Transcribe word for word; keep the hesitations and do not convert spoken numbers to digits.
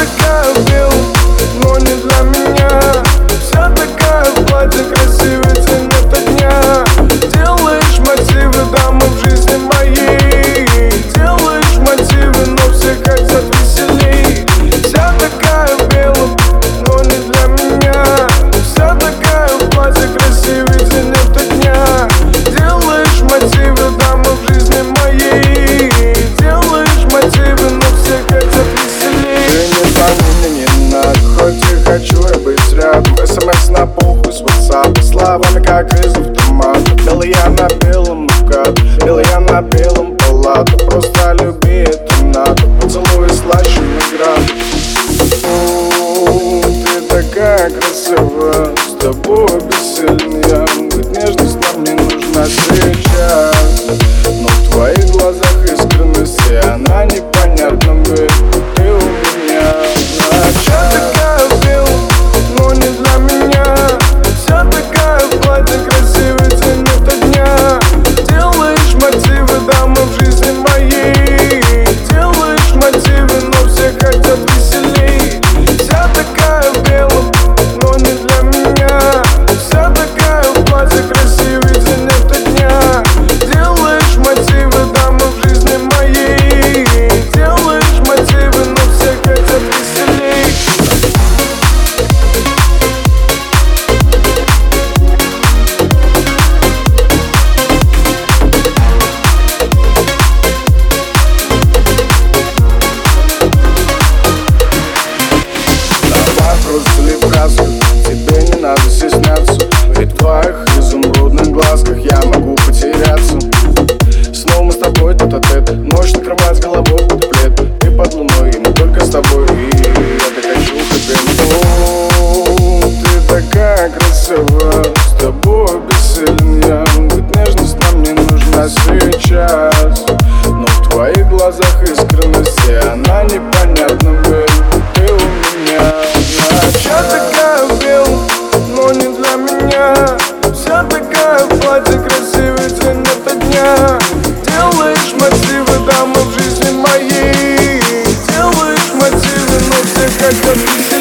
такая в белом, но не для меня. Вся такая в платье, красивый цвет дня. Делаешь мотивы, дамы, в жизни моей. Делаешь мотивы, но все хотят веселей. Вся такая в белом, но не для меня. Вся такая в платье, красивый цвет дня. Делаешь мотивы, дамы, в жизни моей. Делаешь мотивы, но все хотят веселей. Ты не звони, мне не надо, хоть и хочу я быть рядом. СМС на похуй с WhatsApp, словами как из автомата. Белый я на белом укат, белый я на белом палата. Просто люби, это надо, поцелуй слаще наград. Ты такая красивая, с тобой бессильная. Быть нежность нам не нужна сейчас, но в твоих глазах искренность, и она непонятна, ведь ты у меня. Вся такая в белом, но не для меня. Вся такая в платье, красивый цвет дня. Делаешь мотивы, дамы, в жизни моей. Делаешь мотивы, но все хотят веселей. Вся такая в белом, но не для меня. Вся такая в платье, красивый цвет дня. Делаешь мотивы, дамы, в жизни моей. Делаешь мотивы, но все хотят веселей. Давай просто ли в краску, тебе не надо стесняться. Ведь в твоих изумрудных глазках я могу потеряться. Снова мы с тобой тет-а-тет, ночь накрывает с головой под плед. Ты под луной, и мы только с тобой, и я так хочу к тебе. О, ты такая красивая, с тобой бессильная. Быть нежность нам не нужна сейчас, но в твоих глазах искренность, и она непонятна, ведь ты у меня. Вся такая в белом, но не для меня. Вся такая в платье, красивый цвет дня. Делаешь мотивы, дамы, в жизни моей. Делаешь мотивы, но все хотят веселей.